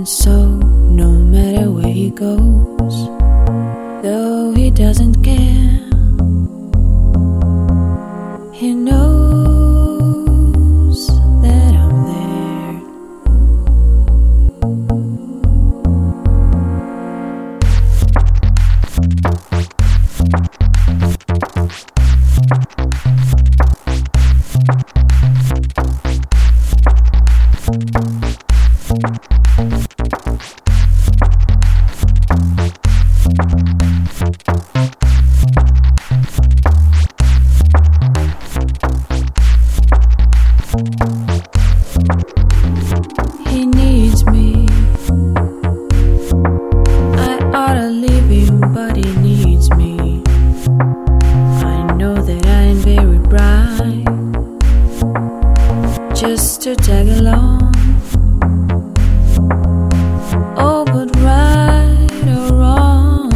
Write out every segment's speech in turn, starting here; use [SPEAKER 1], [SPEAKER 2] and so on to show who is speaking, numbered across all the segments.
[SPEAKER 1] so no matter where he goes, though he doesn't care, he knows that I'm there. He needs me. I ought to leave him, but he needs me. I know that I ain't very bright, just to tag along. Oh, but right or wrong,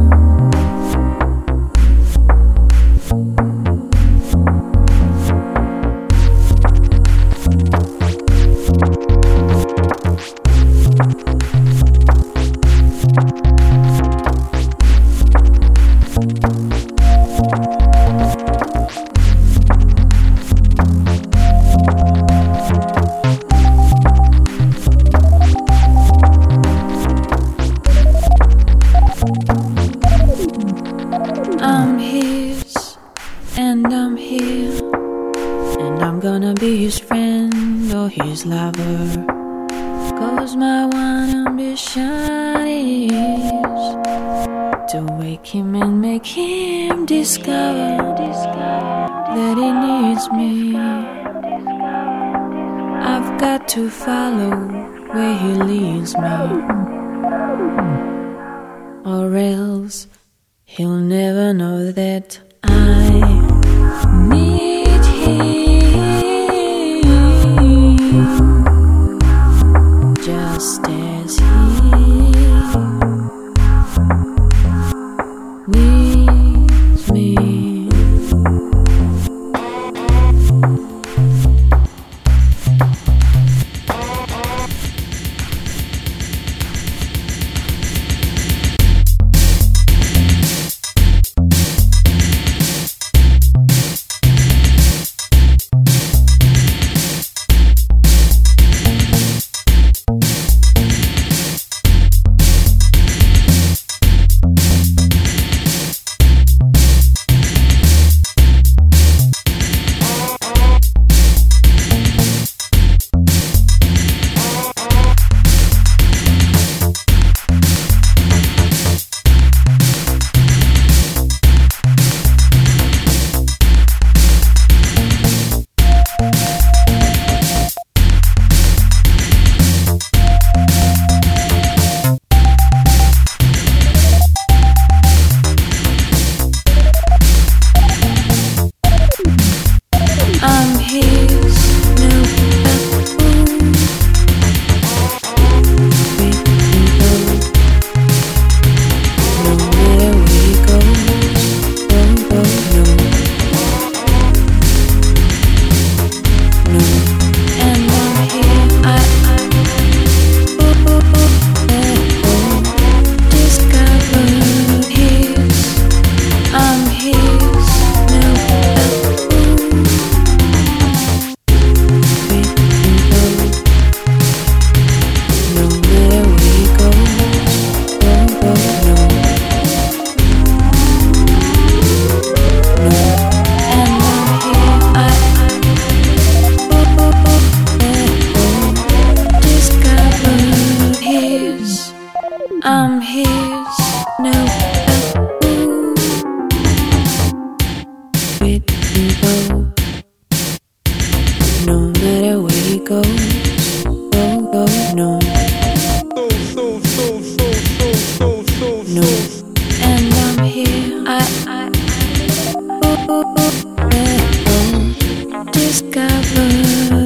[SPEAKER 1] I'm his, and I'm here, and I'm gonna be his friend or his lover. 'Cause my one ambition is to wake him and make him discover that he needs me. I've got to follow where he leads me, or else he'll never know that I need him, just as he needs me. I'm his new buffoon. With people, no matter where he goes, oh, no, no. And I'm here, discover his. I'm his new buffoon. I'm his new buffoon. With people, no matter where he goes, oh, no, no. And I'm here, discover